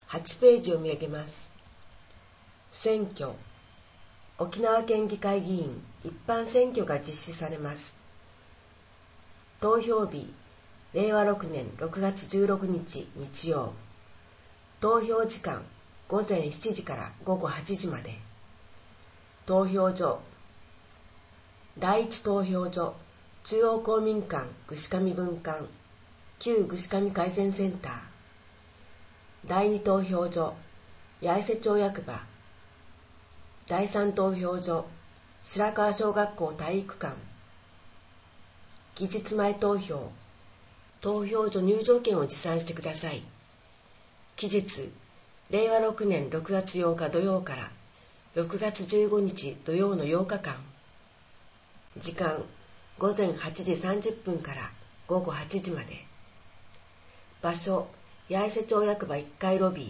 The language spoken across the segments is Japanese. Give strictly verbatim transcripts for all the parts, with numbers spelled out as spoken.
はちページを見上げます。選挙。沖縄県議会議員一般選挙が実施されます。投票日、れいわろくねんろくがつじゅうろくにち日曜。投票時間、ごぜんしちじからごごはちじまで。投票所。だいいち投票所、中央公民館串上分館、旧串上改善センター。だいに投票所、八重瀬町役場。だいさん投票所、白川小学校体育館。期日前投票。投票所入場券を持参してください。期日、れいわろくねんろくがつようか土曜からろくがつじゅうごにち土曜のようかかん。時間、ごぜんはちじさんじゅっぷんからごごはちじまで。場所、八重瀬町役場いっかいロビー。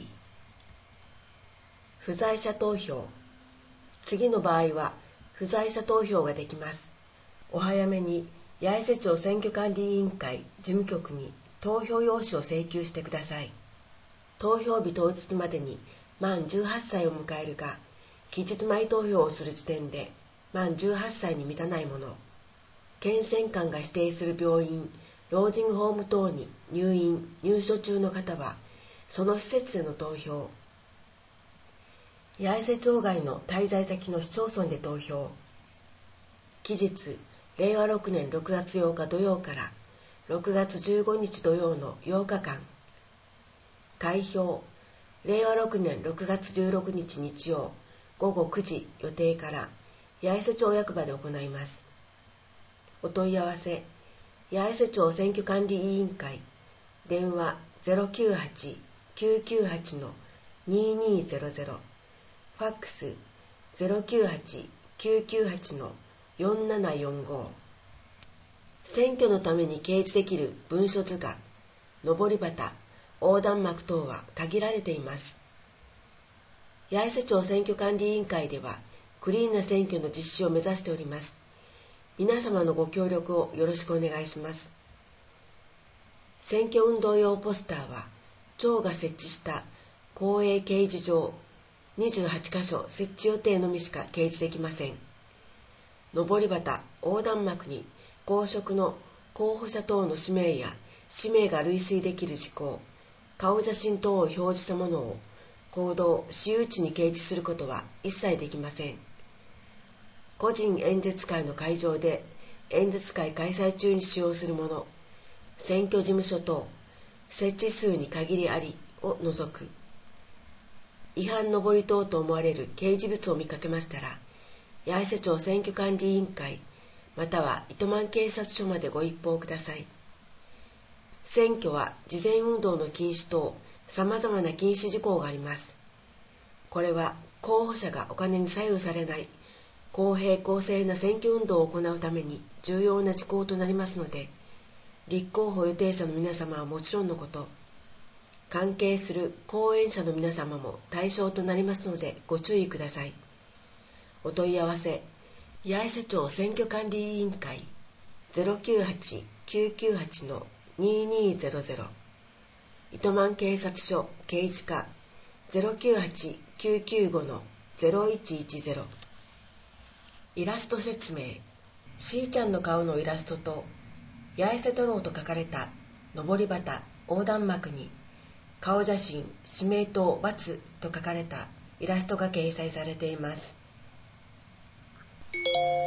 不在者投票。次の場合は不在者投票ができます。お早めに八重瀬町選挙管理委員会事務局に投票用紙を請求してください。投票日当日までに満じゅうはっさいを迎えるか、期日前投票をする時点で満じゅうはっさいに満たない者、県選官が指定する病院、老人ホーム等に入院・入所中の方は、その施設での投票。八重瀬町外の滞在先の市町村で投票。期日、れいわろくねんろくがつようか土曜からろくがつじゅうごにち土曜のようかかん。開票、れいわろくねんろくがつじゅうろくにち日曜ごごくじ予定から八重瀬町役場で行います。お問い合わせ、八重瀬町選挙管理委員会、電話 ゼロきゅうはち きゅうきゅうはち にーにーゼロゼロ、ファックス ゼロきゅうはち きゅうきゅうはち よんななよんご。選挙のために掲示できる文書図画、上り旗、横断幕等は限られています。八重瀬町選挙管理委員会では、クリーンな選挙の実施を目指しております。皆様のご協力をよろしくお願いします。選挙運動用ポスターは、町が設置した公営掲示場にじゅうはちかしょ設置予定のみしか掲示できません。上り旗、横断幕に公職の候補者等の氏名や氏名が類推できる事項、顔写真等を表示したものを公道・私有地に掲示することは一切できません。個人演説会の会場で演説会開催中に使用するもの、選挙事務所等、設置数に限りありを除く。違反上り等と思われる掲示物を見かけましたら、八重瀬町選挙管理委員会または糸満警察署までご一報ください。選挙は事前運動の禁止等、様々な禁止事項があります。これは候補者がお金に左右されない公平公正な選挙運動を行うために重要な事項となりますので、立候補予定者の皆様はもちろんのこと、関係する後援者の皆様も対象となりますのでご注意ください。お問い合わせ、八重瀬町選挙管理委員会 ゼロきゅうはち きゅうきゅうはち にーにーゼロゼロ、糸満警察署刑事課 ゼロきゅうはち きゅうきゅうご ゼロいちいちゼロ。イラスト説明。しーちゃんの顔のイラストと八重瀬太郎と書かれた上り旗、横断幕に顔写真、氏名と×と書かれたイラストが掲載されています。